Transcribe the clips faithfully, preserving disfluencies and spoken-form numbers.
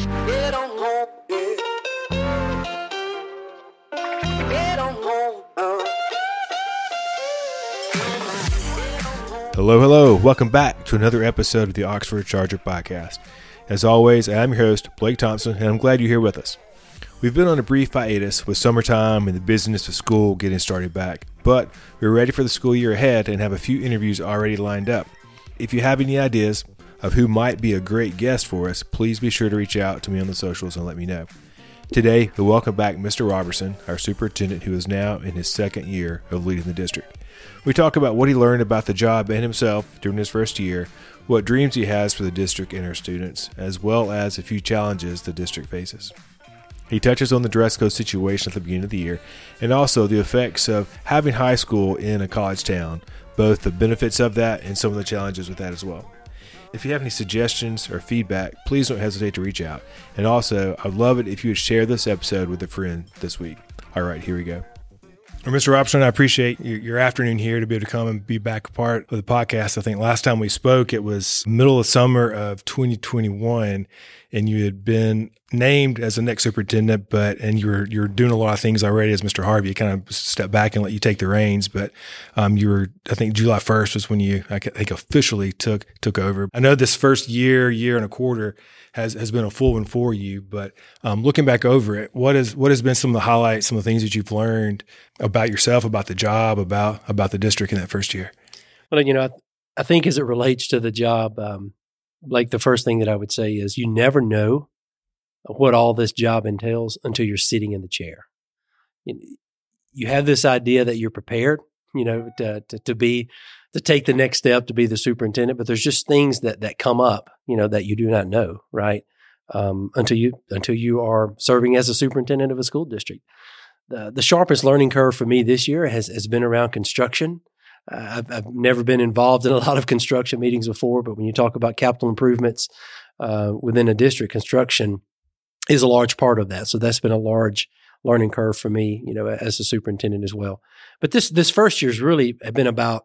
Get on home, yeah. Get on home, uh. Hello, hello. Welcome back to another episode of the Oxford Charger Podcast. As always, I'm your host, Blake Thompson, and I'm glad you're here with us. We've been on a brief hiatus with summertime and the busyness of school getting started back, but we're ready for the school year ahead and have a few interviews already lined up. If you have any ideas of who might be a great guest for us, please be sure to reach out to me on the socials and let me know. Today, we welcome back Mister Robertson, our superintendent who is now in his second year of leading the district. We talk about what he learned about the job and himself during his first year, what dreams he has for the district and our students, as well as a few challenges the district faces. He touches on the dress code situation at the beginning of the year and also the effects of having high school in a college town, both the benefits of that and some of the challenges with that as well. If you have any suggestions or feedback, please don't hesitate to reach out. And also, I'd love it if you would share this episode with a friend this week. All right, here we go. Well, Mister Robertson, I appreciate your, your afternoon here to be able to come and be back a part of the podcast. I think last time we spoke, it was middle of summer of twenty twenty-one, and you had been named as the next superintendent, but and you were you're doing a lot of things already as Mister Harvey. Kind of stepped back and let you take the reins, but um, you were I think July first was when you I think officially took took over. I know this first year, year and a quarter has has been a full one for you, but um, looking back over it, what is what has been some of the highlights, some of the things that you've learned about yourself, about the job, about about the district in that first year? Well, you know, I, I think as it relates to the job, um, like the first thing that I would say is you never know what all this job entails until you're sitting in the chair. You, you have this idea that you're prepared, you know, to, to, to be, to take the next step to be the superintendent, but there's just things that, that come up, you know, that you do not know, right? Um, until you, until you are serving as a superintendent of a school district. The, the sharpest learning curve for me this year has, has been around construction. Uh, I've, I've never been involved in a lot of construction meetings before, but when you talk about capital improvements uh, within a district, construction is a large part of that. So that's been a large learning curve for me, you know, as a superintendent as well. But this this first year's really have been about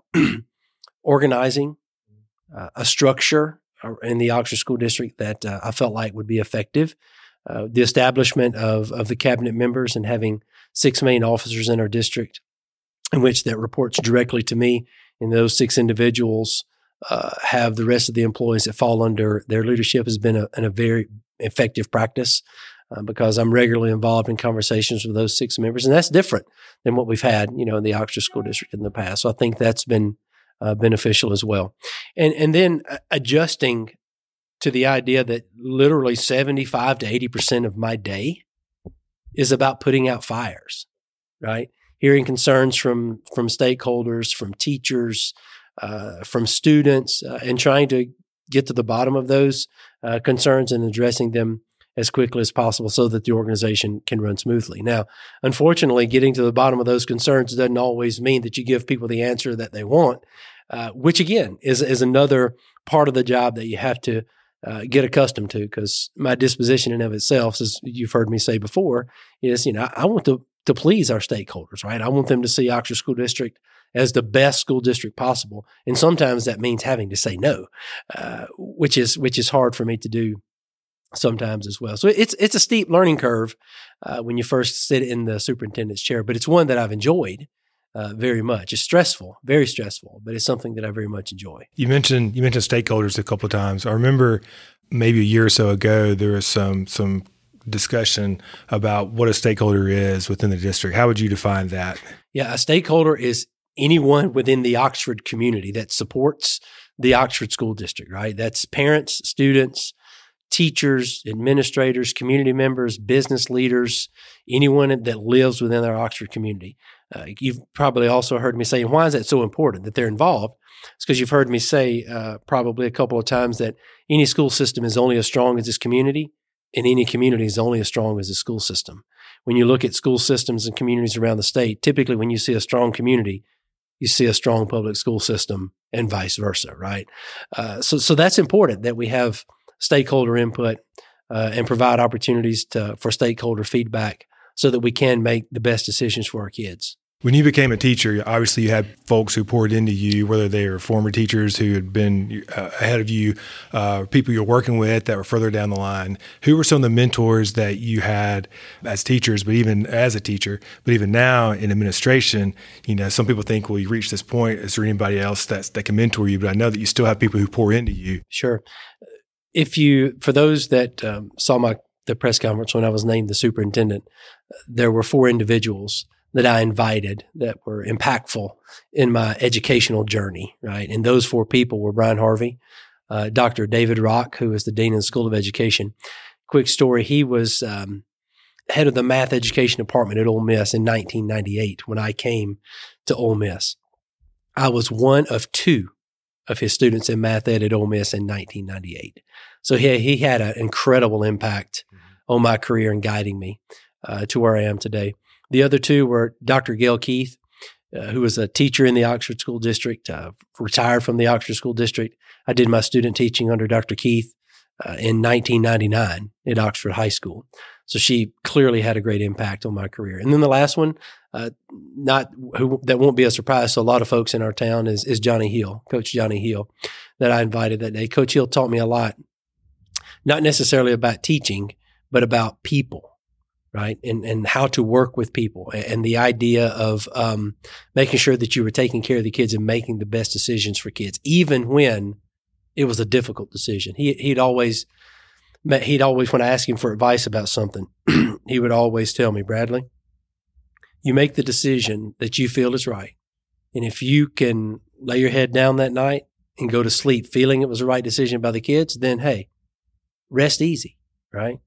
organizing uh, a structure in the Oxford School District that uh, I felt like would be effective. Uh, the establishment of of the cabinet members and having six main officers in our district, in which that reports directly to me, and those six individuals uh, have the rest of the employees that fall under their leadership has been a, a very effective practice uh, because I'm regularly involved in conversations with those six members, and that's different than what we've had, you know, in the Oxford School District in the past. So I think that's been uh, beneficial as well. And and then uh, adjusting to the idea that literally seventy-five to eighty percent of my day is about putting out fires, right? Hearing concerns from from stakeholders, from teachers, uh, from students, uh, and trying to get to the bottom of those uh, concerns and addressing them as quickly as possible so that the organization can run smoothly. Now, unfortunately, getting to the bottom of those concerns doesn't always mean that you give people the answer that they want, uh, which again is is another part of the job that you have to uh, get accustomed to. Because my disposition in of itself, as you've heard me say before, is you know I, I want to to please our stakeholders, right? I want them to see Oxford School District as the best school district possible, and sometimes that means having to say no, uh, which is which is hard for me to do sometimes as well. So it's it's a steep learning curve uh, when you first sit in the superintendent's chair, but it's one that I've enjoyed uh, very much. It's stressful, very stressful, but it's something that I very much enjoy. You mentioned you mentioned stakeholders a couple of times. I remember maybe a year or so ago there was some some. discussion about what a stakeholder is within the district. How would you define that? Yeah, a stakeholder is anyone within the Oxford community that supports the Oxford School District, right? That's parents, students, teachers, administrators, community members, business leaders, anyone that lives within our Oxford community. Uh, you've probably also heard me say, why is that so important that they're involved? It's because you've heard me say uh, probably a couple of times that any school system is only as strong as its community, and any community is only as strong as the school system. When you look at school systems and communities around the state, typically when you see a strong community, you see a strong public school system and vice versa, right? Uh, so, so that's important that we have stakeholder input uh, and provide opportunities to, for stakeholder feedback so that we can make the best decisions for our kids. When you became a teacher, obviously you had folks who poured into you, whether they were former teachers who had been uh, ahead of you, uh, people you're working with that were further down the line. Who were some of the mentors that you had as teachers, but even as a teacher, but even now in administration? You know, some people think, well, you reached this point, is there anybody else that's, that can mentor you? But I know that you still have people who pour into you. Sure. If you, for those that um, saw my the press conference when I was named the superintendent, there were four individuals that I invited that were impactful in my educational journey, right? And those four people were Brian Harvey, uh, Doctor David Rock, who was the Dean of the School of Education. Quick story, he was um, head of the math education department at Ole Miss in nineteen ninety-eight when I came to Ole Miss. I was one of two of his students in math ed at Ole Miss in nineteen ninety-eight. So he, he had an incredible impact mm-hmm. on my career and guiding me uh, to where I am today. The other two were Doctor Gail Keith, uh, who was a teacher in the Oxford School District, uh, retired from the Oxford School District. I did my student teaching under Doctor Keith uh, in nineteen ninety-nine at Oxford High School. So she clearly had a great impact on my career. And then the last one, uh, not who that won't be a surprise to a lot of folks in our town, is, is Johnny Hill, Coach Johnny Hill, that I invited that day. Coach Hill taught me a lot, not necessarily about teaching, but about people. Right. And, and how to work with people, and the idea of um, making sure that you were taking care of the kids and making the best decisions for kids, even when it was a difficult decision. He, he'd always, he'd always, when I asked him for advice about something, he would always tell me, Bradley, you make the decision that you feel is right. And if you can lay your head down that night and go to sleep feeling it was the right decision by the kids, then hey, rest easy. Right.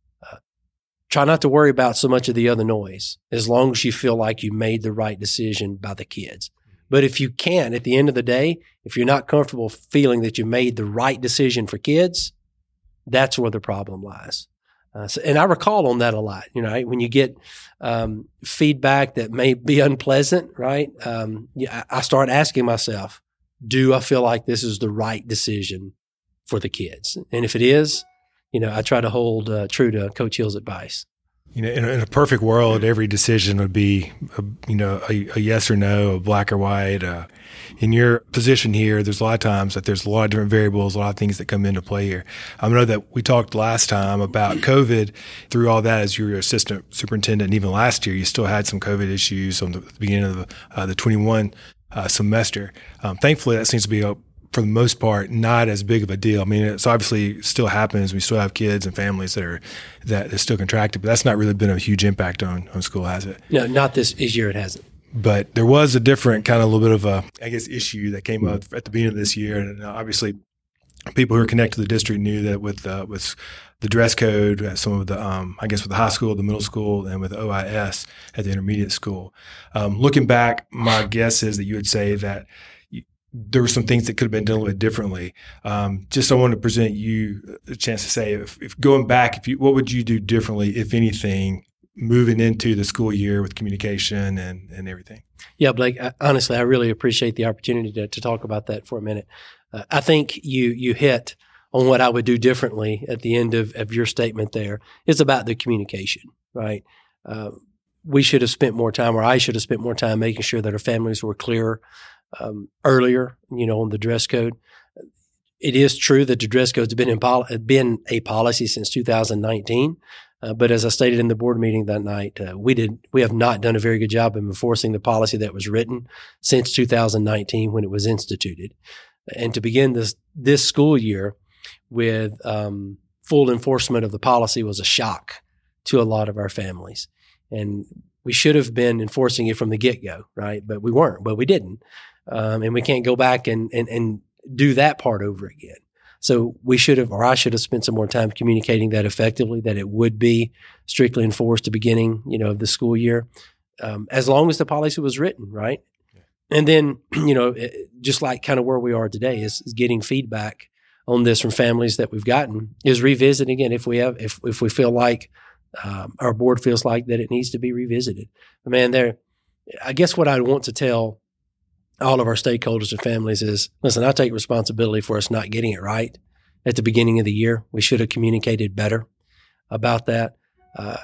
Try not to worry about so much of the other noise, as long as you feel like you made the right decision by the kids. But if you can't, at the end of the day, if you're not comfortable feeling that you made the right decision for kids, that's where the problem lies. Uh, so, and I recall on that a lot, you know, right? When you get um, feedback that may be unpleasant, right? Um, yeah, I start asking myself, do I feel like this is the right decision for the kids? And if it is, you know, I try to hold uh, true to Coach Hill's advice. You know, in a, in a perfect world, every decision would be, a, you know, a, a yes or no, a black or white. Uh, in your position here, there's a lot of times that there's a lot of different variables, a lot of things that come into play here. I know that we talked last time about COVID. Through all that, as you were assistant superintendent, and even last year, you still had some COVID issues on the beginning of the, uh, the twenty-one uh, semester. Um, thankfully, that seems to be a for the most part, not as big of a deal. I mean, it's obviously still happens. We still have kids and families that are that are still contracted, but that's not really been a huge impact on, on school, has it? No, not this year. It hasn't. But there was a different kind of a little bit of a, I guess, issue that came up at the beginning of this year, and obviously, people who are connected to the district knew that with uh, with the dress code, uh, some of the, um, I guess, with the high school, the middle school, and with O I S at the intermediate school. Um, looking back, my guess is that you would say that there were some things that could have been done a little bit differently. Um, just I want to present you a chance to say, if, if going back, if you, what would you do differently, if anything, moving into the school year with communication and, and everything? Yeah, Blake, I, honestly, I really appreciate the opportunity to, to talk about that for a minute. Uh, I think you you hit on what I would do differently at the end of, of your statement there. It's about the communication, right? Uh, we should have spent more time, or I should have spent more time making sure that our families were clear Um, earlier, you know, on the dress code. It is true that the dress code has been, in pol- been a policy since two thousand nineteen. Uh, but as I stated in the board meeting that night, uh, we did we have not done a very good job of enforcing the policy that was written since two thousand nineteen when it was instituted. And to begin this this school year with um, full enforcement of the policy was a shock to a lot of our families. And we should have been enforcing it from the get-go, right? But we weren't, but we didn't. Um, and we can't go back and, and, and do that part over again. So we should have, or I should have spent some more time communicating that effectively, that it would be strictly enforced at the beginning, you know, of the school year, um, as long as the policy was written, right? Yeah. And then, you know, it, just like kind of where we are today is, is getting feedback on this from families that we've gotten, is revisiting again if we have, if if we feel like um, our board feels like that it needs to be revisited. But man, there, I guess what I want to tell all of our stakeholders and families is, listen, I take responsibility for us not getting it right at the beginning of the year. We should have communicated better about that. Uh,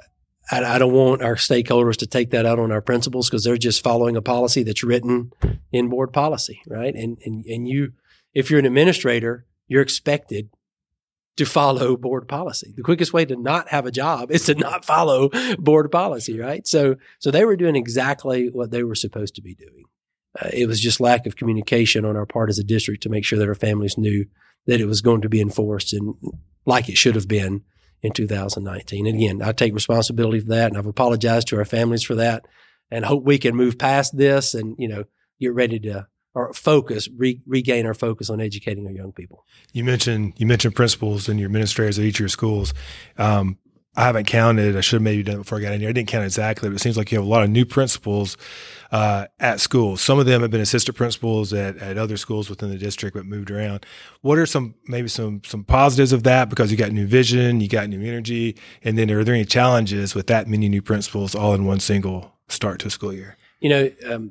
I, I don't want our stakeholders to take that out on our principals because they're just following a policy that's written in board policy, right? And and and you, if you're an administrator, you're expected to follow board policy. The quickest way to not have a job is to not follow board policy, right? So so they were doing exactly what they were supposed to be doing. Uh, it was just lack of communication on our part as a district to make sure that our families knew that it was going to be enforced and like it should have been in two thousand nineteen. And again, I take responsibility for that, and I've apologized to our families for that, and hope we can move past this and, you know, get ready to or focus, re- regain our focus on educating our young people. You mentioned you mentioned principals and your administrators at each of your schools. Um, I haven't counted. I should have maybe done it before I got in here. I didn't count exactly, but it seems like you have a lot of new principals uh, at schools. Some of them have been assistant principals at, at other schools within the district, but moved around. What are some maybe some some positives of that? Because you got new vision, you got new energy, and then are there any challenges with that many new principals all in one single start to a school year? You know, um,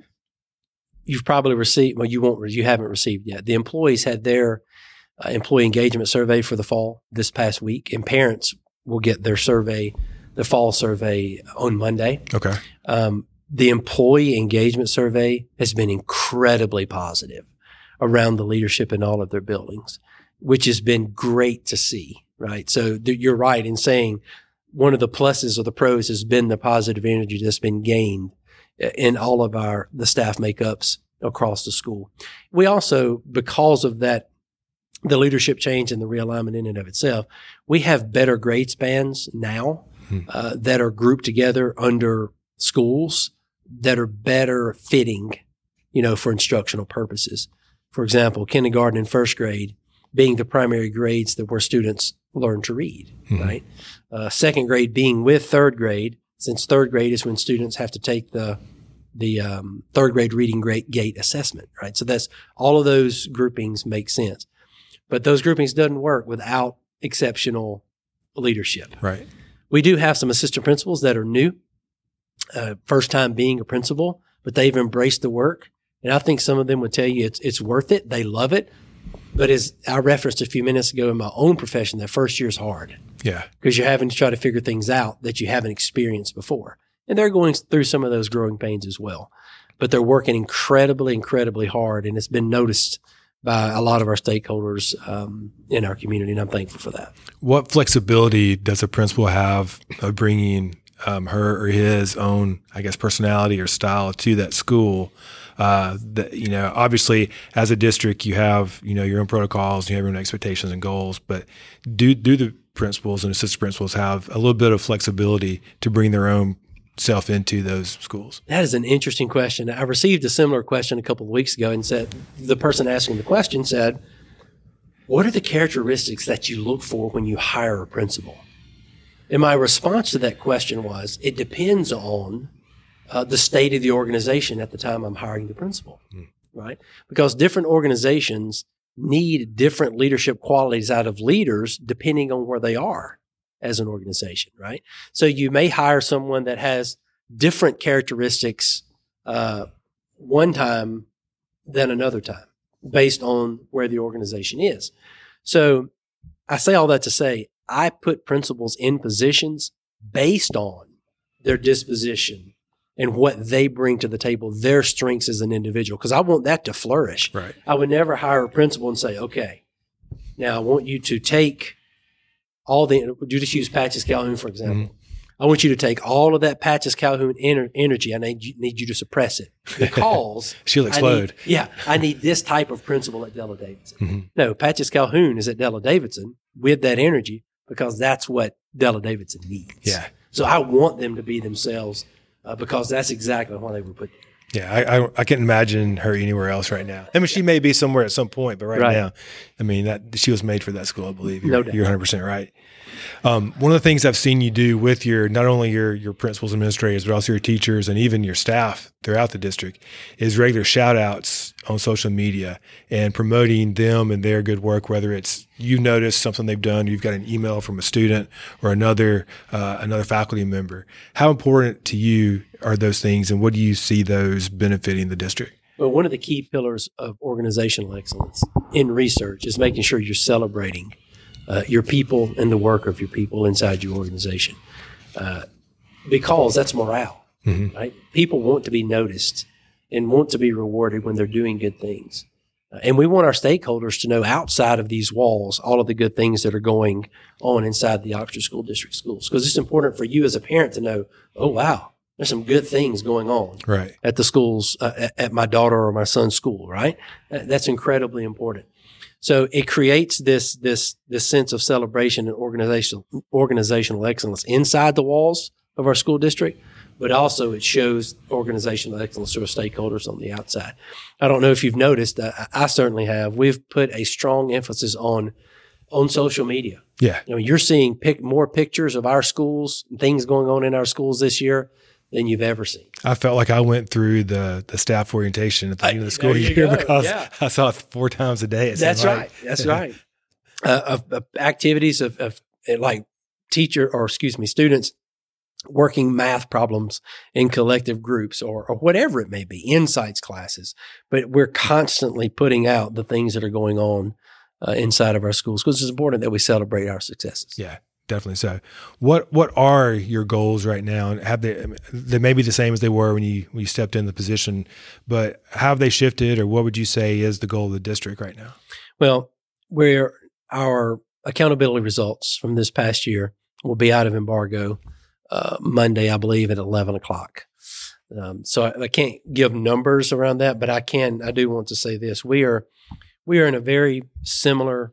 you've probably received. Well, you won't. You haven't received yet. The employees had their uh, employee engagement survey for the fall this past week, and parents will get their survey, the fall survey, on Monday. Okay. Um, the employee engagement survey has been incredibly positive around the leadership in all of their buildings, which has been great to see, right? So th- you're right in saying one of the pluses or the pros has been the positive energy that's been gained in all of our, the staff makeups across the school. We also, because of that, the leadership change and the realignment in and of itself, we have better grade spans now hmm. uh, that are grouped together under schools that are better fitting, you know, for instructional purposes. For example, kindergarten and first grade being the primary grades that where students learn to read, hmm. right? Uh, second grade being with third grade, since third grade is when students have to take the the um, third grade reading grade gate assessment, right? So that's all of those groupings make sense. But those groupings doesn't work without exceptional leadership. Right. We do have some assistant principals that are new, uh, first time being a principal, but they've embraced the work. And I think some of them would tell you it's it's worth it. They love it. But as I referenced a few minutes ago in my own profession, that first year is hard. Yeah. Because you're having to try to figure things out that you haven't experienced before. And they're going through some of those growing pains as well. But they're working incredibly, incredibly hard. And it's been noticed by a lot of our stakeholders um, in our community, and I'm thankful for that. What flexibility does a principal have of bringing um, her or his own, I guess, personality or style to that school? Uh, that, you know, obviously, as a district, you have, you know, your own protocols, you have your own expectations and goals, but do do the principals and assistant principals have a little bit of flexibility to bring their own self into those schools? That is an interesting question. I received a similar question a couple of weeks ago and said, the person asking the question said, what are the characteristics that you look for when you hire a principal? And my response to that question was, it depends on uh, the state of the organization at the time I'm hiring the principal, mm. right? Because different organizations need different leadership qualities out of leaders depending on where they are as an organization, right? So you may hire someone that has different characteristics uh, one time than another time based on where the organization is. So I say all that to say I put principals in positions based on their disposition and what they bring to the table, their strengths as an individual, because I want that to flourish. Right. I would never hire a principal and say, okay, now I want you to take all the, you just use Patches Calhoun, for example. Mm-hmm. I want you to take all of that Patches Calhoun ener- energy. I need you, need you to suppress it because she'll explode. I need, yeah. I need this type of principal at Della Davidson. Mm-hmm. No, Patches Calhoun is at Della Davidson with that energy because that's what Della Davidson needs. Yeah. So I want them to be themselves uh, because that's exactly why they were put there. Yeah, I, I I can't imagine her anywhere else right now. I mean, she may be somewhere at some point, but right, right. now, I mean, that she was made for that school, I believe. You're, No doubt. You're one hundred percent right. Um, one of the things I've seen you do with your, not only your your principals, administrators, but also your teachers and even your staff throughout the district is regular shout outs on social media and promoting them and their good work, whether it's you notice something they've done, you've got an email from a student or another uh, another faculty member. How important to you are those things, and what do you see those benefiting the district? Well, one of the key pillars of organizational excellence in research is making sure you're celebrating uh, your people and the work of your people inside your organization. Uh, because that's morale, Mm-hmm. right? People want to be noticed and want to be rewarded when they're doing good things. Uh, and we want our stakeholders to know outside of these walls all of the good things that are going on inside the Oxford School District schools. Because it's important for you as a parent to know, oh, wow, there's some good things going on Right. at the schools, uh, at, at my daughter or my son's school, right? Uh, That's incredibly important. So it creates this this this sense of celebration and organizational organizational excellence inside the walls of our school district, but also it shows organizational excellence to our stakeholders on the outside. I don't know if you've noticed, uh, I certainly have. We've put a strong emphasis on on social media. Yeah. I mean, you're seeing pic- more pictures of our schools, things going on in our schools this year than you've ever seen. I felt like I went through the, the staff orientation at the end of the school there you year go. because Yeah. I saw it four times a day. It That's seemed right. like. That's right. Uh, of, of activities of, of uh, like teacher or excuse me, students working math problems in collective groups or, or whatever it may be, insights classes. But we're constantly putting out the things that are going on uh, inside of our schools because it's important that we celebrate our successes. Yeah, definitely so. What what are your goals right now? And have they they may be the same as they were when you when you stepped in the position, but how have they shifted, or what would you say is the goal of the district right now? Well, where our accountability results from this past year will be out of embargo uh, Monday, I believe, at eleven o'clock. Um, so I, I can't give numbers around that, but I can. I do want to say this: we are we are in a very similar,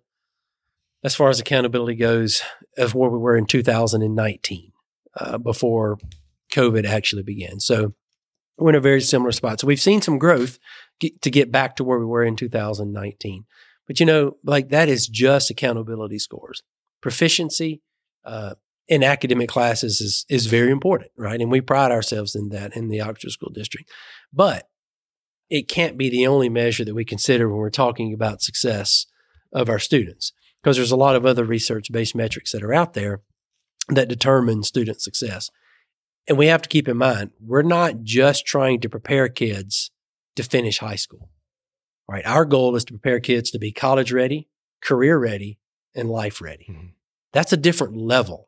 as far as accountability goes, as where we were in two thousand nineteen, uh, before COVID actually began. So we're in a very similar spot. So we've seen some growth get, to get back to where we were in two thousand nineteen. But, you know, like that is just accountability scores. Proficiency uh, in academic classes is is very important, right? And we pride ourselves in that in the Oxford School District. But it can't be the only measure that we consider when we're talking about success of our students, because there's a lot of other research-based metrics that are out there that determine student success. And we have to keep in mind, we're not just trying to prepare kids to finish high school. Right. Our goal is to prepare kids to be college ready, career ready, and life ready. Mm-hmm. That's a different level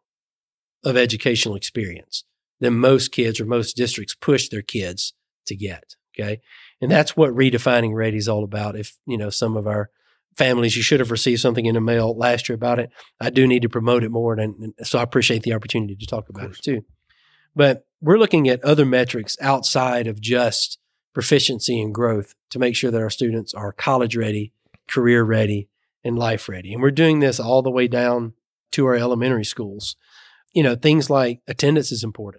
of educational experience than most kids or most districts push their kids to get. Okay. And that's what redefining ready is all about. If, you know, some of our families, you should have received something in the mail last year about it. I do need to promote it more. And, and so I appreciate the opportunity to talk about it too. But we're looking at other metrics outside of just proficiency and growth to make sure that our students are college ready, career ready, and life ready. And we're doing this all the way down to our elementary schools. You know, things like attendance is important.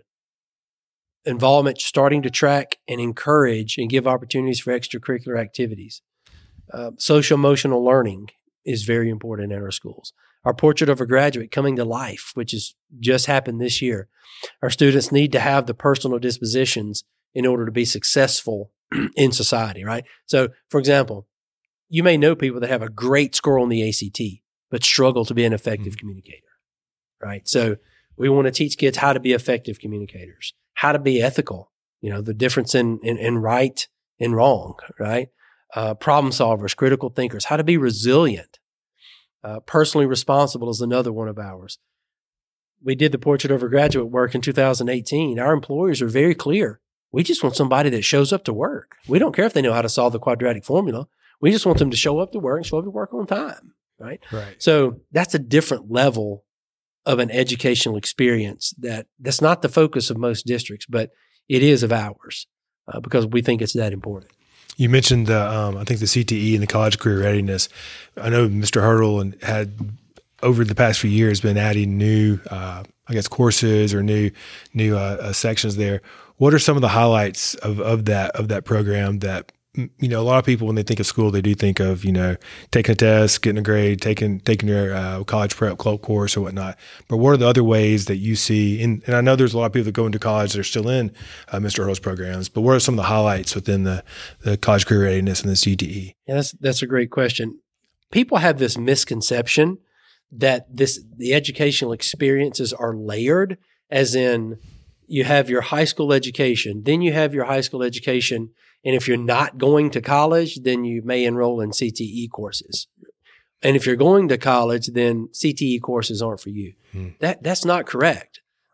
Involvement, starting to track and encourage and give opportunities for extracurricular activities. Uh, social emotional learning is very important in our schools. Our portrait of a graduate coming to life, which has just happened this year. Our students need to have the personal dispositions in order to be successful in society, right? So, for example, you may know people that have a great score on the A C T, but struggle to be an effective mm-hmm. communicator, right? So we want to teach kids how to be effective communicators, how to be ethical, you know, the difference in, in, in right and wrong, right? Uh, problem solvers, critical thinkers, how to be resilient. Uh, personally responsible is another one of ours. We did the portrait of a graduate work in two thousand eighteen. Our employers are very clear. We just want somebody that shows up to work. We don't care if they know how to solve the quadratic formula. We just want them to show up to work and show up to work on time, right? Right. So that's a different level of an educational experience that that's not the focus of most districts, but it is of ours uh, because we think it's that important. You mentioned the, um, I think the C T E and the college career readiness. I know Mister Hurdle and had over the past few years been adding new, uh, I guess, courses or new new uh, uh, sections there. What are some of the highlights of, of that of that program that, you know, a lot of people, when they think of school, they do think of, you know, taking a test, getting a grade, taking taking your uh, college prep club course or whatnot. But what are the other ways that you see? In, and I know there's a lot of people that go into college that are still in uh, Mister Hurdle's programs, but what are some of the highlights within the, the college career readiness and the C T E? Yeah, that's, that's a great question. People have this misconception that this the educational experiences are layered, as in you have your high school education, then you have your high school education, and if you're not going to college, then you may enroll in C T E courses. And if you're going to college, then C T E courses aren't for you. Hmm. That that's not correct.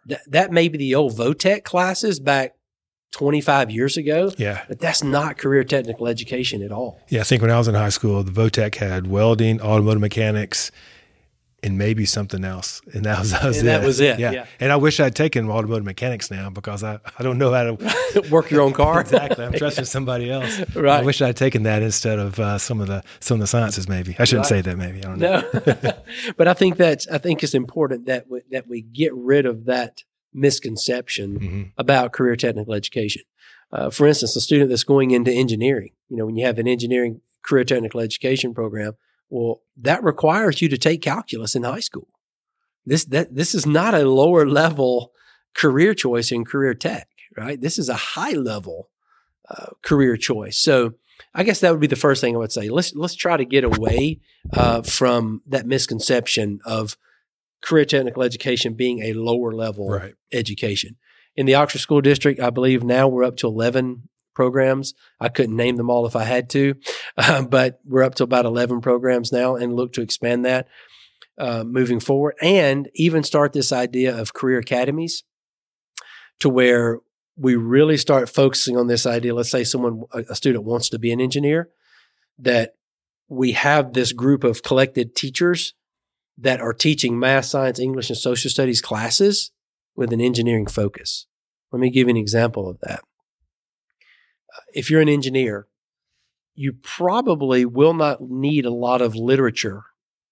That, that may be the old VOTEC classes back twenty-five years ago. Yeah. But that's not career technical education at all. Yeah. I think when I was in high school, the VOTEC had welding, automotive mechanics, and maybe something else. And that was, that was And it. that was it, Yeah. yeah. And I wish I'd taken automotive mechanics now because I, I don't know how to Work your own car. exactly. I'm trusting somebody else. Right. I wish I'd taken that instead of uh, some of the some of the sciences. Maybe I shouldn't Right. say that. Maybe I don't know. No, but I think that's I think it's important that we, that we get rid of that misconception Mm-hmm. about career technical education. Uh, for instance, a student that's going into engineering, you know, when you have an engineering career technical education program, well, that requires you to take calculus in high school. This that this is not a lower level career choice in career tech, right? This is a high level uh, career choice. So I guess that would be the first thing I would say. Let's let's try to get away uh, from that misconception of career technical education being a lower level Right. education. In the Oxford School District, I believe now we're up to eleven programs. I couldn't name them all if I had to, uh, but we're up to about eleven programs now and look to expand that uh, moving forward and even start this idea of career academies to where we really start focusing on this idea. Let's say someone, a, a student wants to be an engineer, that we have this group of collected teachers that are teaching math, science, English, and social studies classes with an engineering focus. Let me give you an example of that. If you're an engineer, you probably will not need a lot of literature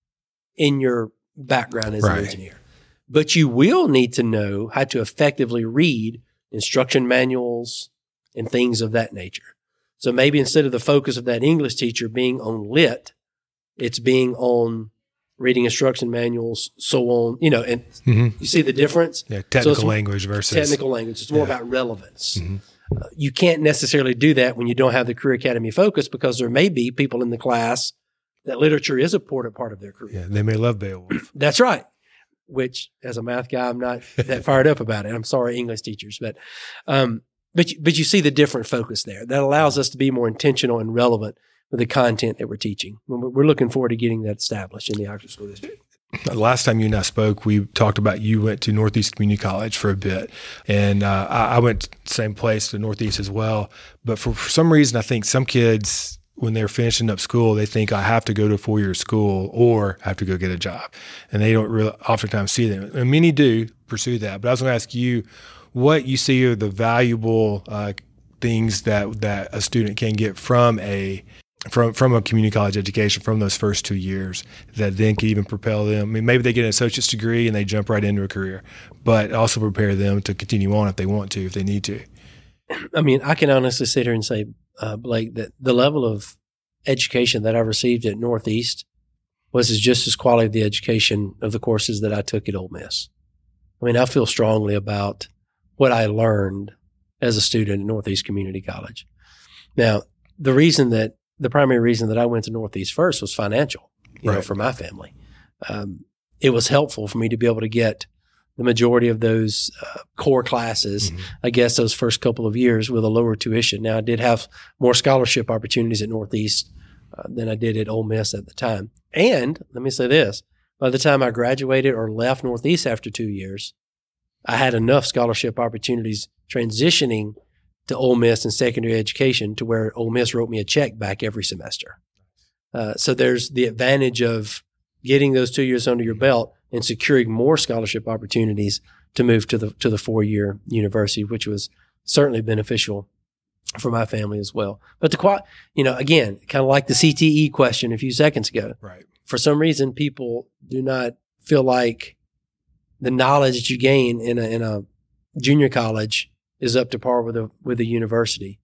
in your background as Right. an engineer, but you will need to know how to effectively read instruction manuals and things of that nature. So maybe instead of the focus of that English teacher being on lit, it's being on reading instruction manuals, so on, you know, and Mm-hmm. you see the difference? Yeah. So Technical it's language versus technical language. It's more Yeah. about relevance. Mhm. Uh, you can't necessarily do that when you don't have the Career Academy focus because there may be people in the class that literature is an important part of their career. Yeah. They may love Beowulf. That's right. Which, as a math guy, I'm not that fired up about it. I'm sorry, English teachers, but um, but you, but you see the different focus there. That allows us to be more intentional and relevant with the content that we're teaching. We're we're looking forward to getting that established in the Oxford School District. The last time you and I spoke, we talked about you went to Northeast Community College for a bit, and uh, I, I went to the same place, to Northeast as well. But for, for some reason, I think some kids, when they're finishing up school, they think I have to go to a four-year school or I have to go get a job, and they don't really oftentimes see them. And many do pursue that. But I was going to ask you what you see are the valuable uh, things that that a student can get from a from from a community college education from those first two years that then can even propel them. I mean, maybe they get an associate's degree and they jump right into a career, but also prepare them to continue on if they want to, if they need to. I mean, I can honestly sit here and say, uh, Blake, that the level of education that I received at Northeast was as just as quality of the education of the courses that I took at Ole Miss. I mean, I feel strongly about what I learned as a student at Northeast Community College. Now, the reason that the primary reason that I went to Northeast first was financial, you know, Right. for my family. Um, it was helpful for me to be able to get the majority of those uh, core classes, Mhm. I guess those first couple of years with a lower tuition. Now, I did have more scholarship opportunities at Northeast uh, than I did at Ole Miss at the time. And let me say this, by the time I graduated or left Northeast after two years, I had enough scholarship opportunities transitioning to Ole Miss and secondary education to where Ole Miss wrote me a check back every semester. Uh, so there's the advantage of getting those two years under your belt and securing more scholarship opportunities to move to the to the four-year university, which was certainly beneficial for my family as well. But the qual, you know, again, kind of like the C T E question a few seconds ago. Right. For some reason, people do not feel like the knowledge that you gain in a in a junior college is up to par with a with a university.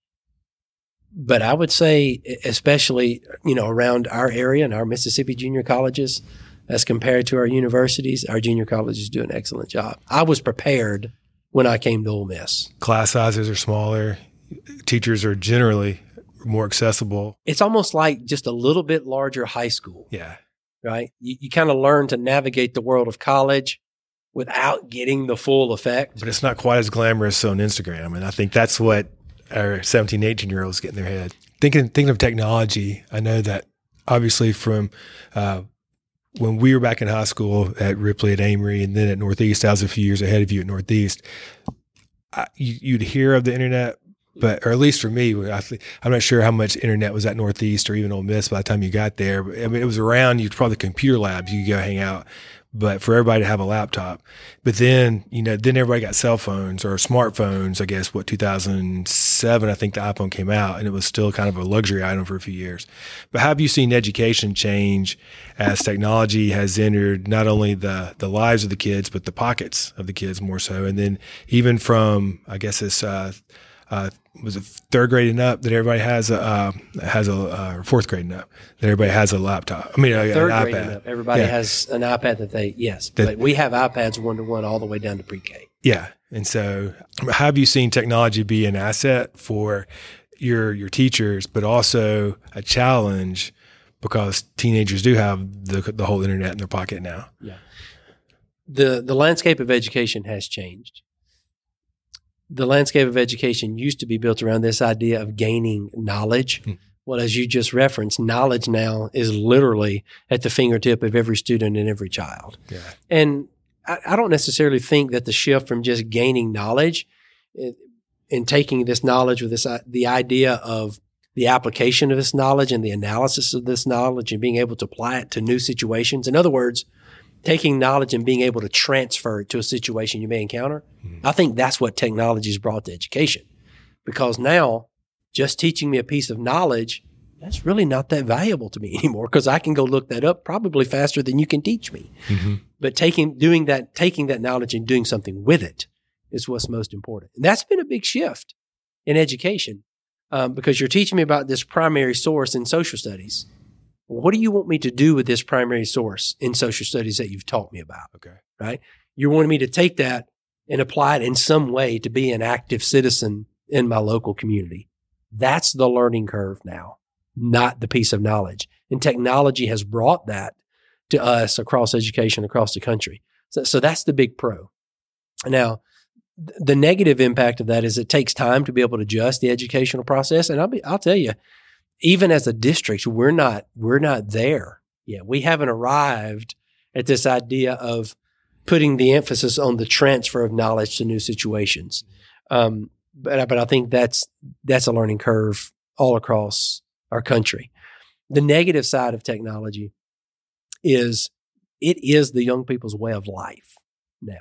But I would say, especially, you know, around our area and our Mississippi junior colleges, as compared to our universities, our junior colleges do an excellent job. I was prepared when I came to Ole Miss. Class sizes are smaller. Teachers are generally more accessible. It's almost like just a little bit larger high school, Yeah. right? You, you kind of learn to navigate the world of college without getting the full effect. But it's not quite as glamorous on Instagram. And I think that's what our seventeen, eighteen year olds get in their head. Thinking, thinking of technology, I know that obviously from, uh, when we were back in high school at Ripley at Amory and then at Northeast, I was a few years ahead of you at Northeast. I, you, you'd hear of the internet, but, or at least for me, I th- I'm not sure how much internet was at Northeast or even Ole Miss by the time you got there. But, I mean, it was around, you probably computer labs, you could go hang out, but for everybody to have a laptop. But then, you know, then everybody got cell phones or smartphones, I guess, what, two thousand seven, I think the iPhone came out, and it was still kind of a luxury item for a few years. But how have you seen education change as technology has entered not only the, the lives of the kids, but the pockets of the kids more so? And then even from, I guess it's, uh, uh, was it third grade and up that everybody has a, uh, has a, uh, or fourth grade and up that everybody has a laptop. I mean, a, Third an grade iPad. and up, everybody Yeah. has an iPad that they, yes, That- but we have iPads one to one all the way down to pre-K. Yeah. And so how have you seen technology be an asset for your, your teachers, but also a challenge because teenagers do have the, the whole internet in their pocket now? Yeah. The, the landscape of education has changed. The landscape of education used to be built around this idea of gaining knowledge. Hmm. Well, as you just referenced, knowledge now is literally at the fingertip of every student and every child. Yeah. And I, I don't necessarily think that the shift from just gaining knowledge it, and taking this knowledge with this, uh, the idea of the application of this knowledge and the analysis of this knowledge and being able to apply it to new situations. In other words, taking knowledge and being able to transfer it to a situation you may encounter. Mm-hmm. I think that's what technology has brought to education, because now just teaching me a piece of knowledge, that's really not that valuable to me anymore, because I can go look that up probably faster than you can teach me. Mm-hmm. But taking, doing that, taking that knowledge and doing something with it is what's most important. And that's been a big shift in education, um, because you're teaching me about this primary source in social studies. What do you want me to do with this primary source in social studies that you've taught me about? Okay. Right? You're wanting me to take that and apply it in some way to be an active citizen in my local community. That's the learning curve now, not the piece of knowledge. And technology has brought that to us across education, across the country. So, so that's the big pro. Now, th- the negative impact of that is it takes time to be able to adjust the educational process. And I'll be, I'll tell you, even as a district, we're not, we're not there yet. We haven't arrived at this idea of putting the emphasis on the transfer of knowledge to new situations. Um, but, but I think that's, that's a learning curve all across our country. The negative side of technology is it is the young people's way of life now.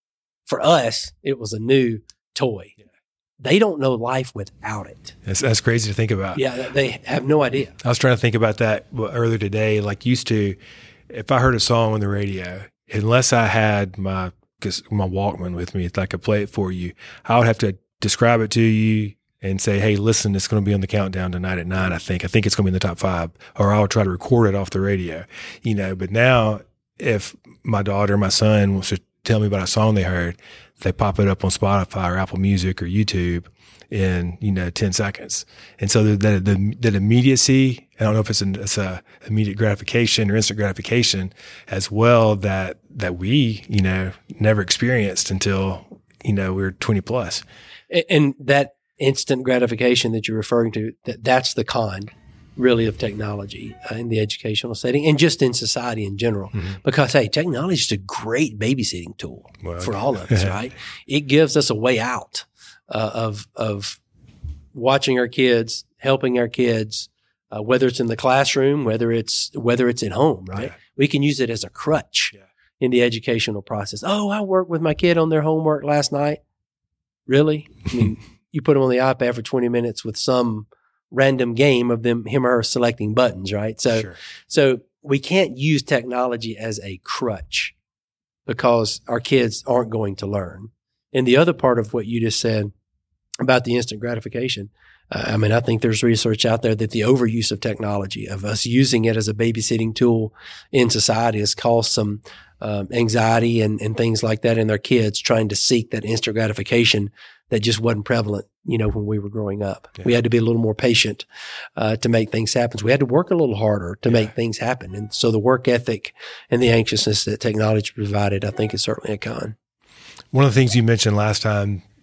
For us, it was a new toy. Yeah. They don't know life without it. That's, that's crazy to think about. Yeah, they have no idea. I was trying to think about that earlier today. Like used to, if I heard a song on the radio, unless I had my my Walkman with me, if I could play it for you, I would have to describe it to you and say, hey, listen, it's going to be on the countdown tonight at nine, I think. I think it's going to be in the top five. Or I'll try to record it off the radio. You know, but now if my daughter, my son wants to tell me about a song they heard, they pop it up on Spotify or Apple Music or YouTube in, you know, ten seconds. And so the, the, the, that immediacy, I don't know if it's, an, it's a immediate gratification or instant gratification as well that, that we, you know, never experienced until, you know, we were twenty plus. And, and that instant gratification that you're referring to, that that's the con really of technology uh, in the educational setting and just in society in general. Mm-hmm. Because, hey, technology is a great babysitting tool well, for all of us, right? It gives us a way out uh, of of watching our kids, helping our kids, uh, whether it's in the classroom, whether it's whether it's at home, right? Yeah. We can use it as a crutch yeah. in the educational process. Oh, I worked with my kid on their homework last night. Really? I mean, you put them on the iPad for twenty minutes with some random game of them, him or her selecting buttons, right? So, sure. so we can't use technology as a crutch because our kids aren't going to learn. And the other part of what you just said about the instant gratification, uh, I mean, I think there's research out there that the overuse of technology, of us using it as a babysitting tool in society, has caused some um, anxiety and, and things like that in their kids trying to seek that instant gratification that just wasn't prevalent, you know, when we were growing up. Yeah. We had to be a little more patient uh, to make things happen. So we had to work a little harder to yeah. make things happen. And so the work ethic and the anxiousness that technology provided, I think, is certainly a con. One of the things you mentioned last time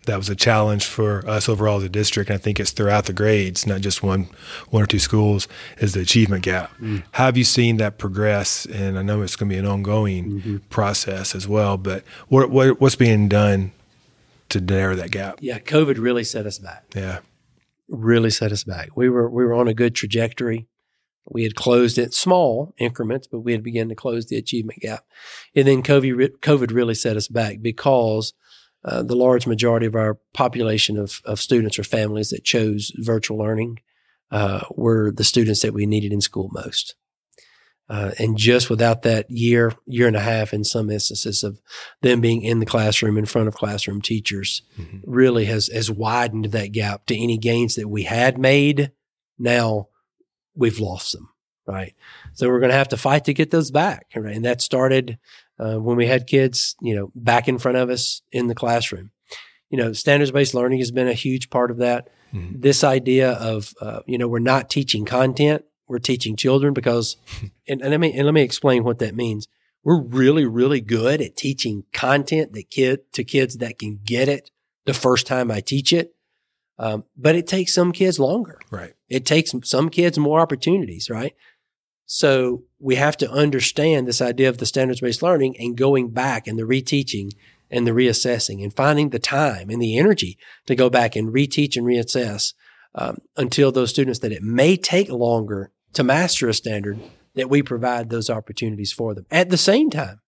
that was a challenge for us overall as a district. And I think it's throughout the grades, not just one one or two schools, is the achievement gap. Mm. How have you seen that progress? And I know it's going to be an ongoing mm-hmm. process as well, but what, what what's being done to narrow that gap? Yeah, COVID really set us back. Yeah. Really set us back. We were we were on a good trajectory. We had closed it small increments, but we had begun to close the achievement gap. And then COVID, COVID really set us back because uh, the large majority of our population of, of students or families that chose virtual learning uh, were the students that we needed in school most. Uh, and just without that year, year and a half in some instances of them being in the classroom in front of classroom teachers mm-hmm. really has, has widened that gap to any gains that we had made. Now we've lost them, right? So we're going to have to fight to get those back. Right? And that started uh, when we had kids, you know, back in front of us in the classroom. You know, standards-based learning has been a huge part of that. Mm-hmm. This idea of, uh, you know, we're not teaching content, we're teaching children because, and, and let me and let me explain what that means. We're really, really good at teaching content that kid to kids that can get it the first time I teach it. Um, but it takes some kids longer. Right. It takes some kids more opportunities, right? So we have to understand this idea of the standards-based learning and going back and the reteaching and the reassessing and finding the time and the energy to go back and reteach and reassess um, until those students that it may take longer to master a standard, that we provide those opportunities for them. At the same time,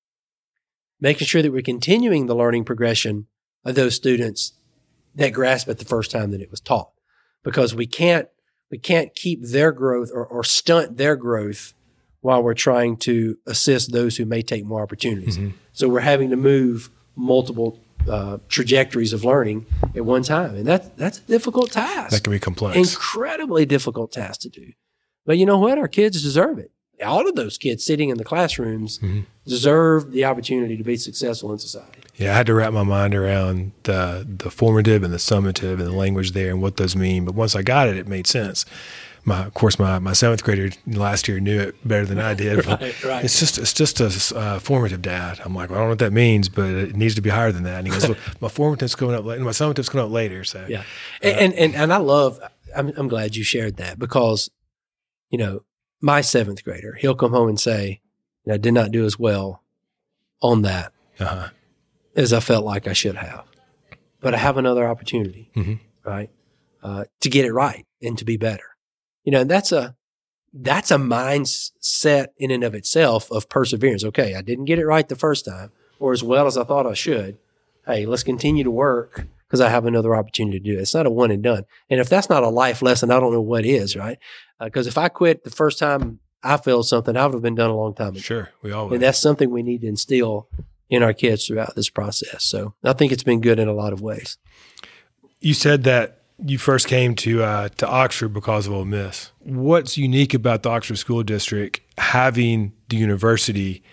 making sure that we're continuing the learning progression of those students that grasp it the first time that it was taught, because we can't we can't keep their growth or, or stunt their growth while we're trying to assist those who may take more opportunities. Mm-hmm. So we're having to move multiple uh, trajectories of learning at one time, and that's that's a difficult task. That can be complex, incredibly difficult task to do. But you know what? Our kids deserve it. All of those kids sitting in the classrooms mm-hmm. deserve the opportunity to be successful in society. Yeah, I had to wrap my mind around the the formative and the summative and the language there and what those mean. But once I got it, it made sense. My, of course, my, my seventh grader last year knew it better than I did. right, right. It's just it's just a uh, formative, Dad. I'm like, well, I don't know what that means, but it needs to be higher than that. And he goes, well, my formative's coming up later. My summative's coming up later. So yeah, uh, and, and and I love. I'm I'm glad you shared that because, you know, my seventh grader, he'll come home and say, I did not do as well on that uh-huh. as I felt like I should have. But I have another opportunity, mm-hmm. right, uh, to get it right and to be better. You know, that's a that's a mindset in and of itself of perseverance. Okay, I didn't get it right the first time or as well as I thought I should. Hey, let's continue to work because I have another opportunity to do it. It's not a one and done. And if that's not a life lesson, I don't know what is, right? Because uh, if I quit the first time I failed something, I would have been done a long time ago. Sure, we all would. And that's something we need to instill in our kids throughout this process. So I think it's been good in a lot of ways. You said that you first came to uh, to Oxford because of Ole Miss. What's unique about the Oxford School District having the university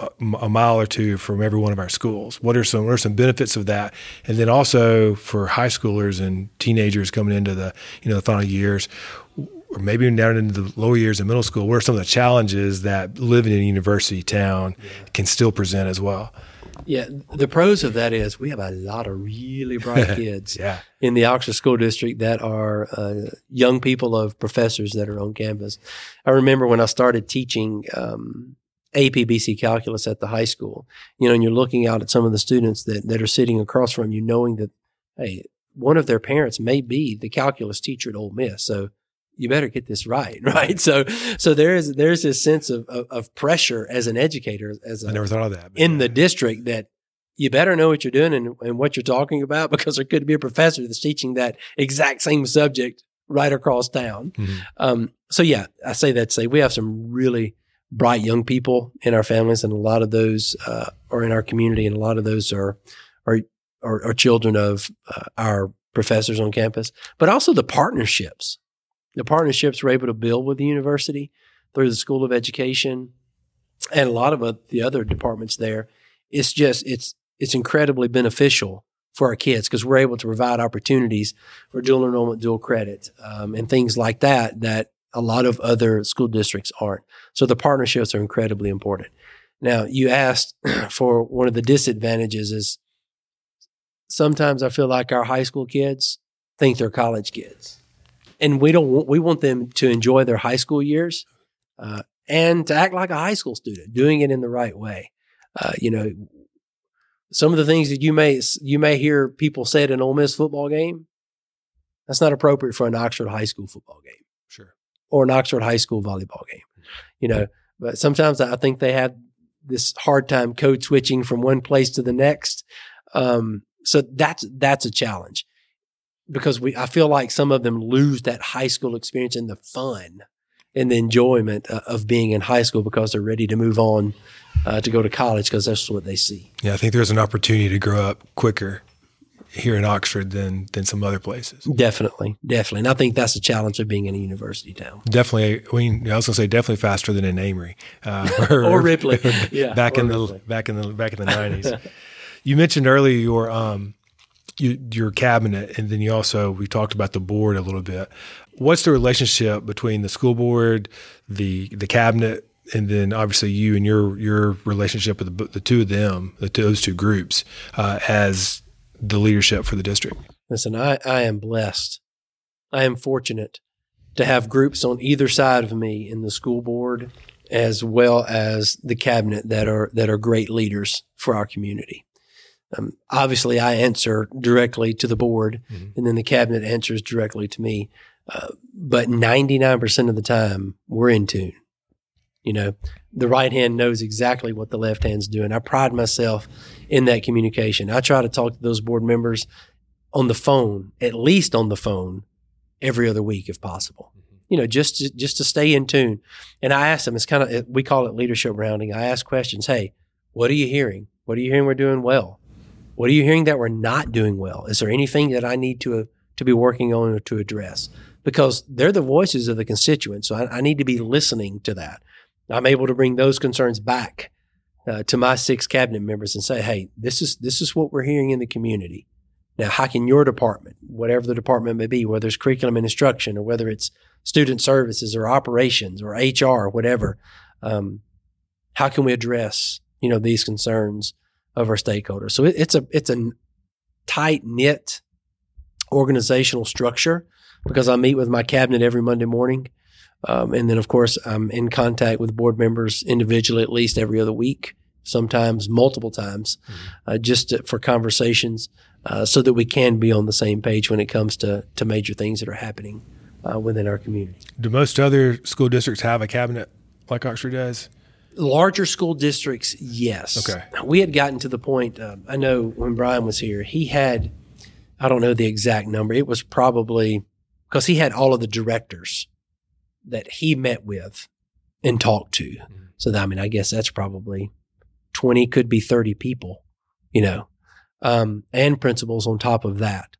a mile or two from every one of our schools? What are some what are some benefits of that? And then also for high schoolers and teenagers coming into the you know the final years, or maybe even down into the lower years in middle school, what are some of the challenges that living in a university town yeah. can still present as well? Yeah, the pros of that is we have a lot of really bright kids yeah. in the Oxford School District that are uh, young people of professors that are on campus. I remember when I started teaching um, A P B C calculus at the high school, you know, and you're looking out at some of the students that, that are sitting across from you, knowing that, hey, one of their parents may be the calculus teacher at Ole Miss. So you better get this right, right? So, so there is there's this sense of, of of pressure as an educator, as a, I never thought of that in the district, that you better know what you're doing and, and what you're talking about, because there could be a professor that's teaching that exact same subject right across town. Mm-hmm. Um, so yeah, I say that to say we have some really bright young people in our families, and a lot of those uh, are in our community, and a lot of those are are are, are children of uh, our professors on campus, but also the partnerships. The partnerships we're able to build with the university through the School of Education and a lot of the other departments there. It's just, it's, it's incredibly beneficial for our kids because we're able to provide opportunities for dual enrollment, dual credit, um, and things like that, that a lot of other school districts aren't. So the partnerships are incredibly important. Now, you asked for one of the disadvantages is sometimes I feel like our high school kids think they're college kids, and we don't want, we want them to enjoy their high school years uh, and to act like a high school student, doing it in the right way. Uh, you know, some of the things that you may you may hear people say at an Ole Miss football game, that's not appropriate for an Oxford high school football game, Sure. or an Oxford high school volleyball game. You know, but sometimes I think they have this hard time code switching from one place to the next. Um, so that's that's a challenge, because we I feel like some of them lose that high school experience and the fun and the enjoyment uh, of being in high school because they're ready to move on uh, to go to college, because that's what they see. Yeah, I think there's an opportunity to grow up quicker here in Oxford than than some other places. Definitely, definitely. And I think that's the challenge of being in a university town. Definitely. I mean, I was gonna say definitely faster than in Amory uh, or, Or Ripley. Yeah. back or in Ripley. the back in the back in the nineties. You mentioned earlier your um you, your cabinet, and then you also we talked about the board a little bit. What's the relationship between the school board, the the cabinet, and then obviously you and your your relationship with the, the two of them, the two, those two groups, uh, as the leadership for the district? Listen, I, I am blessed. I am fortunate to have groups on either side of me in the school board, as well as the cabinet, that are that are great leaders for our community. Um, obviously, I answer directly to the board, mm-hmm. and then the cabinet answers directly to me. Uh, but ninety-nine percent of the time, we're in tune. You know, the right hand knows exactly what the left hand's doing. I pride myself in that communication. I try to talk to those board members on the phone, at least on the phone, every other week if possible. Mm-hmm. You know, just to, just to stay in tune. And I ask them, it's kind of, we call it leadership rounding. I ask questions. Hey, what are you hearing? What are you hearing we're doing well? What are you hearing that we're not doing well? Is there anything that I need to, uh, to be working on or to address? Because they're the voices of the constituents. So I, I need to be listening to that. I'm able to bring those concerns back uh, to my six cabinet members and say, hey, this is this is what we're hearing in the community. Now, how can your department, whatever the department may be, whether it's curriculum and instruction or whether it's student services or operations or H R or whatever, um, how can we address, you know, these concerns of our stakeholders? So it, it's a it's a tight-knit organizational structure, because I meet with my cabinet every Monday morning. Um, and then, of course, I'm in contact with board members individually at least every other week, sometimes multiple times, mm-hmm. uh, just to, for conversations uh, so that we can be on the same page when it comes to, to major things that are happening uh, within our community. Do most other school districts have a cabinet like Oxford does? Larger school districts, yes. Okay. We had gotten to the point, uh, I know when Brian was here, he had, I don't know the exact number, it was probably, because he had all of the directors that he met with and talked to. Mm-hmm. So, that, I mean, I guess that's probably twenty, could be thirty people, you know, um, and principals on top of that.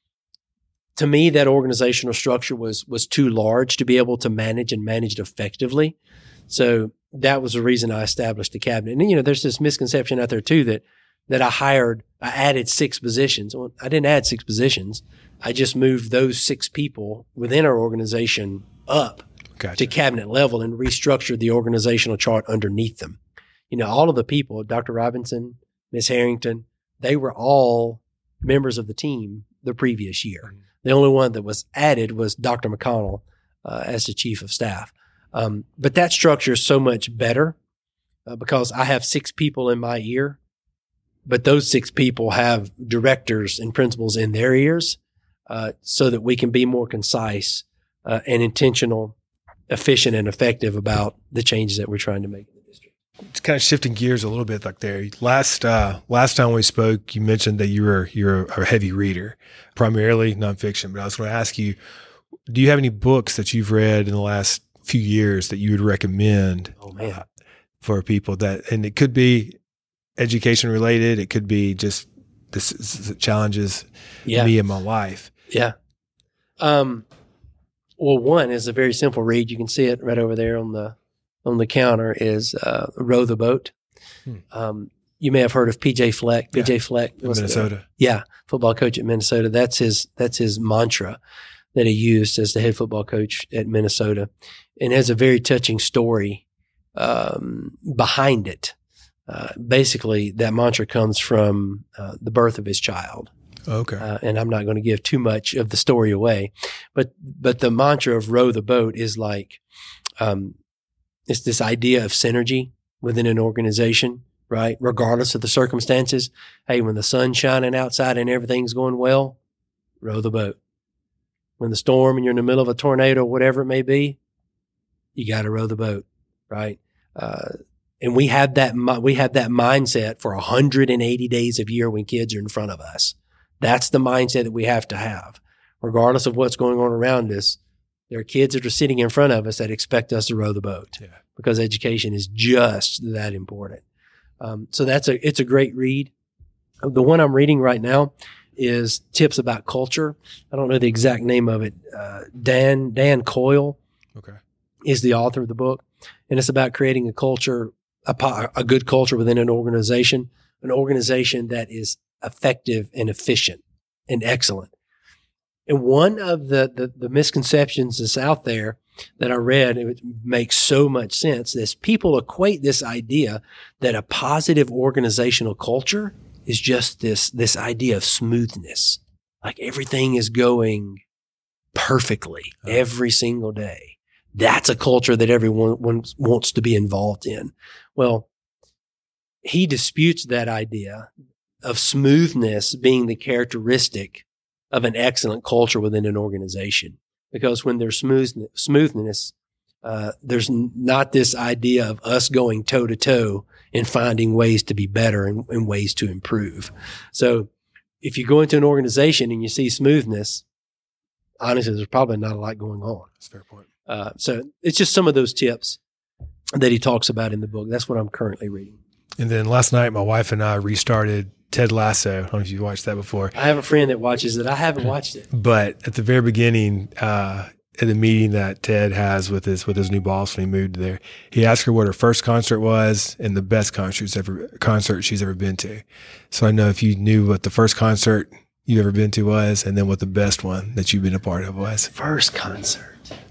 To me, that organizational structure was was too large to be able to manage and manage it effectively. So that was the reason I established the cabinet. And, you know, there's this misconception out there too that that I hired, I added six positions. Well, I didn't add six positions. I just moved those six people within our organization up Gotcha. To cabinet level and restructured the organizational chart underneath them. You know, all of the people, Doctor Robinson, Miz Harrington, they were all members of the team the previous year. Mm-hmm. The only one that was added was Doctor McConnell uh, as the chief of staff. Um, but that structure is so much better uh, because I have six people in my ear, but those six people have directors and principals in their ears uh, so that we can be more concise uh, and intentional, efficient and effective about the changes that we're trying to make in the district. It's kind of shifting gears a little bit like there. Last uh, last time we spoke, you mentioned that you were you're a heavy reader, primarily nonfiction. But I was going to ask you, do you have any books that you've read in the last few years that you would recommend oh, man. Uh, for people that, and it could be education related, it could be just this, this challenges yeah. me in my life. Yeah. Um. Well, one is a very simple read. You can see it right over there on the on the counter. Is uh, Row the Boat. Hmm. Um, you may have heard of P J Fleck. P J yeah. Fleck, in Minnesota. The, yeah, football coach at Minnesota. That's his. That's his mantra that he used as the head football coach at Minnesota, and has a very touching story um, behind it. uh, basically that mantra comes from uh, the birth of his child. Okay. Uh, and I'm not going to give too much of the story away, but, but the mantra of row the boat is like, um, it's this idea of synergy within an organization, right? Regardless of the circumstances. Hey, when the sun's shining outside and everything's going well, row the boat. When the storm and you're in the middle of a tornado, whatever it may be, you got to row the boat, right? Uh, and we have that, we have that mindset for one hundred eighty days of year when kids are in front of us. That's the mindset that we have to have. Regardless of what's going on around us, there are kids that are sitting in front of us that expect us to row the boat Yeah. because education is just that important. Um, so that's a, it's a great read. The one I'm reading right now is Tips About Culture. I don't know the exact name of it. Uh, Dan, Dan Coyle Okay. is the author of the book. And it's about creating a culture, a, po- a good culture within an organization, an organization that is effective and efficient and excellent. And one of the, the, the misconceptions that's out there that I read, it makes so much sense, is people equate this idea that a positive organizational culture is just this, this idea of smoothness. Like everything is going perfectly every single day. That's a culture that everyone wants to be involved in. Well, he disputes that idea of smoothness being the characteristic of an excellent culture within an organization. Because when there's smooth, smoothness, uh, there's n- not this idea of us going toe to toe and finding ways to be better and, and ways to improve. So if you go into an organization and you see smoothness, honestly, there's probably not a lot going on. That's a fair point. Uh, so it's just some of those tips that he talks about in the book. That's what I'm currently reading. And then last night, my wife and I restarted Ted Lasso. I don't know if you've watched that before. I have a friend that watches it. I haven't watched it. But at the very beginning, uh, at the meeting that Ted has with his with his new boss when he moved there, he asked her what her first concert was and the best concerts ever concert she's ever been to. So I know if you knew what the first concert you ever been to was, and then what the best one that you've been a part of was. First concert.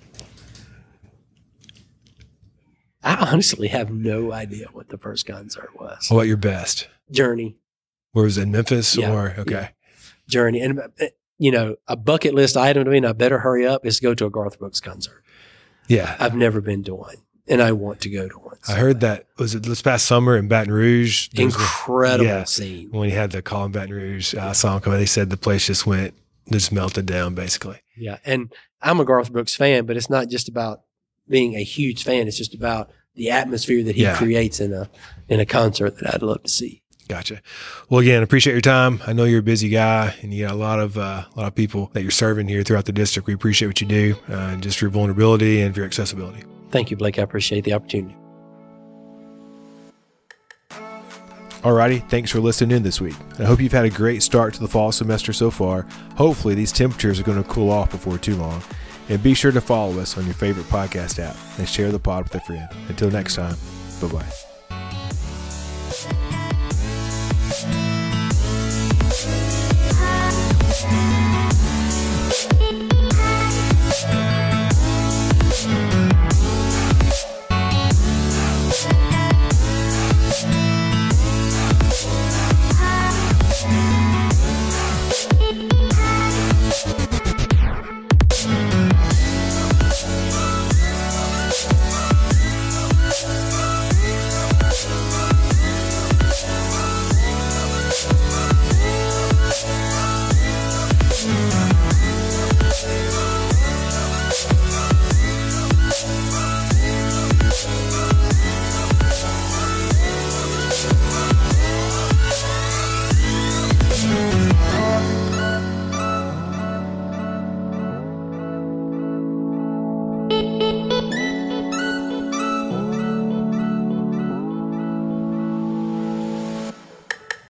I honestly have no idea what the first concert was. What about your best? Journey. Where was it, in Memphis? Yeah, or okay, yeah. Journey. And, uh, you know, a bucket list item to me, and I better hurry up, is go to a Garth Brooks concert. Yeah. I've never been to one, and I want to go to one. I heard that, was it this past summer in Baton Rouge? There was a- Incredible yeah, scene. when he had the Call in Baton Rouge uh, song come out, they said the place just went, just melted down basically. Yeah. And I'm a Garth Brooks fan, but it's not just about being a huge fan. It's just about the atmosphere that he Yeah. creates in a, in a concert that I'd love to see. Gotcha. Well, again, appreciate your time. I know you're a busy guy and you got a lot of, uh, a lot of people that you're serving here throughout the district. We appreciate what you do, uh, and just for your vulnerability and for your accessibility. Thank you, Blake. I appreciate the opportunity. Alrighty, thanks for listening in this week. I hope you've had a great start to the fall semester so far. Hopefully these temperatures are going to cool off before too long. And be sure to follow us on your favorite podcast app and share the pod with a friend. Until next time, bye-bye.